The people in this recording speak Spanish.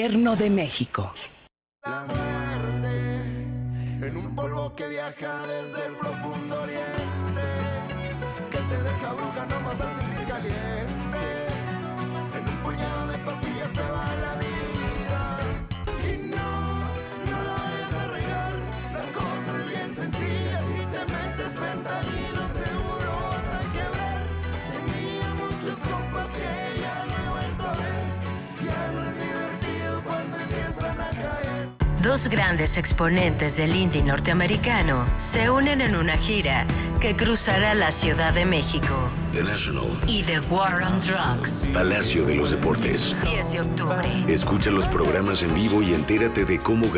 Gobierno de México. La muerte en un polvo que viaja desde el profundo oriente, que te deja bruja, no vas a sentir caliente. En un puñado de pastillas se va la vida. Y no lo vayas a regar. La cosa es bien sencilla. Si te metes fentanilo seguro vas a quebrar. Tenía muchos compas que ya no he vuelto a ver. Ya no es divertido cuando empiezan a caer. Dos grandes exponentes del indie norteamericano se unen en una gira que cruzará la Ciudad de México. The National Y The War on Drugs. Palacio de los Deportes. 10 de octubre. Escucha los programas en vivo y entérate de cómo